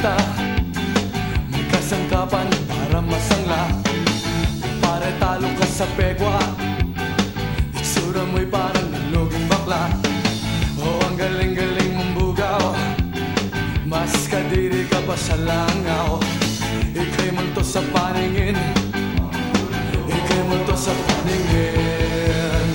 kita. May kasangkapan para masangla. Pare talo ka sa pegwa. Itsura mo'y parang naluging bakla. Oh, ang galing-galing mong bugaw. Mas kadiri ka pa sa langaw. Ika'y multo sa paningin. Ika'y multo sa paningin.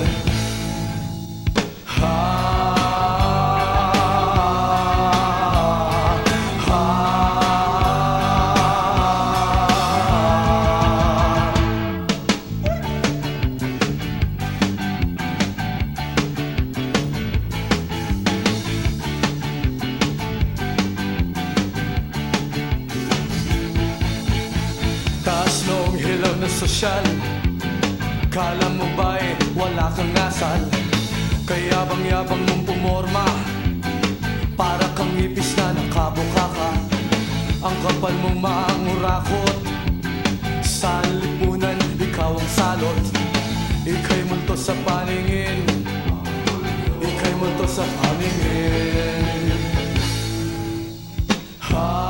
Taas noong hilaw na sosyal. Kala mo ba'y wala kang asal? Kaya bang-yabang mong pumorma. Para kang ipis na nakabukaka. Ang kapal mong maangurakot. Sa lipunan, ikaw ang salot. Ika'y multo sa paningin. Ika'y multo sa paningin.